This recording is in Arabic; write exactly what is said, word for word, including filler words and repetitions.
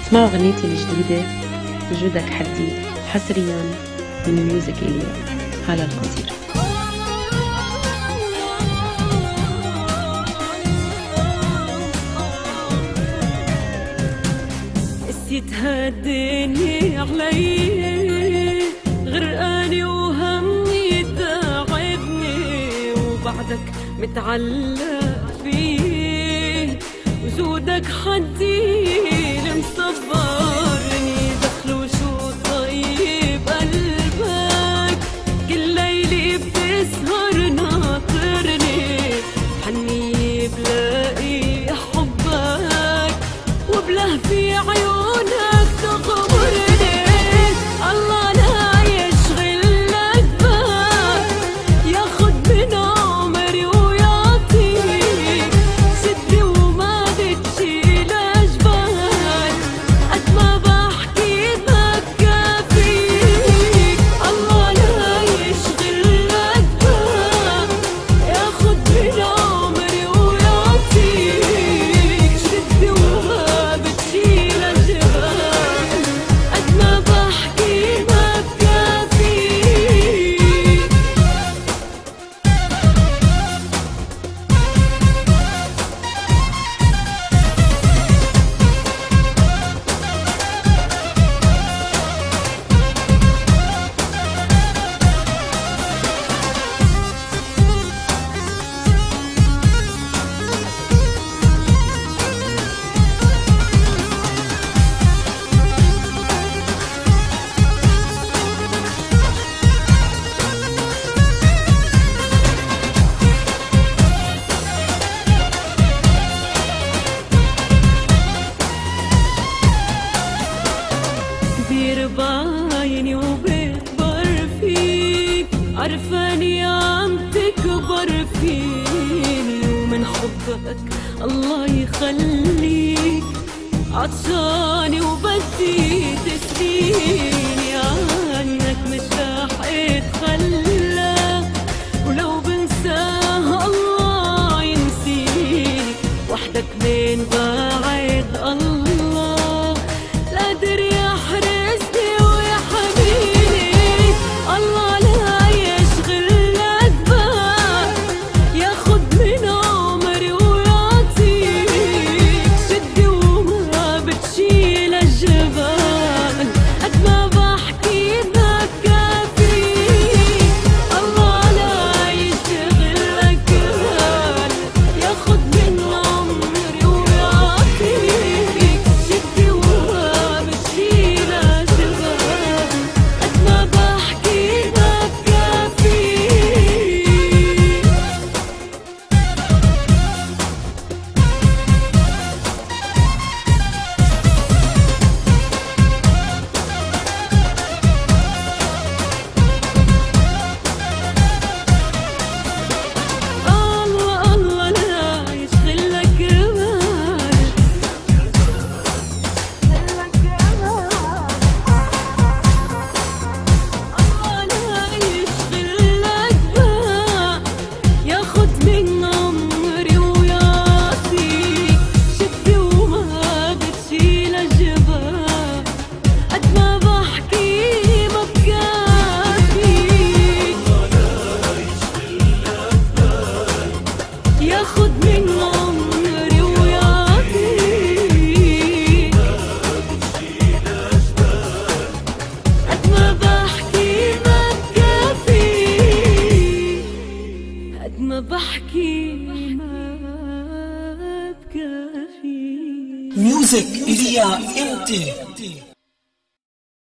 اسمعوا أغنيتي الجديدة وجودك حدي حصريا من ميوزك إليا هلا الخطير. قسيت هالدنيا علي غرقاني وهمي تعبني وبعدك متعلق فيه وجودك حدي مصبرني دخل وشو طيب قلبك كل ليلة بتسهر ناطرني حني بلاقي حبك وبلهفي عيونك تخبرني الله لا يشغلك بك ياخد من عمري ويعطيك سدي وما بتشيل أجبك قد ما بحكي بكفيك الله لا يشغلك بك ياخد من عمري ويعطيك سدي وما بتشيل أجبك قد ما بحكي بكفيك. كبير بعيني وبكبر فيك عرفاني عم تكبر فيني ومن حبك الله يخليك عطشاني وبدي تسقيني عنك مش رح اتخلى ولو بنساه الله ينسيني وحدك بين بعيد الله لا قادر يحرسني ويحميني الله لا يشغلك بك ياخد من عمري ويعطيك شدي وما بتشيل الجبال قد ما بحكي بكفيك الله لا يشغلك بك ياخد من عمري ويعطيك شدي وما بتشيل الجبال قد ما بحكي بكفيك. الله الله لا يشغلك بالك الله لا يشغلك بك ياخد من عمري ويعطيك شدي وما بتشيل الجبال قد ما بحكي بكفيك ياخد من عمري ويعطيك قد ما بحكي بكفيك قد ما بحكي ما بكفيك. ميوزك إليا انت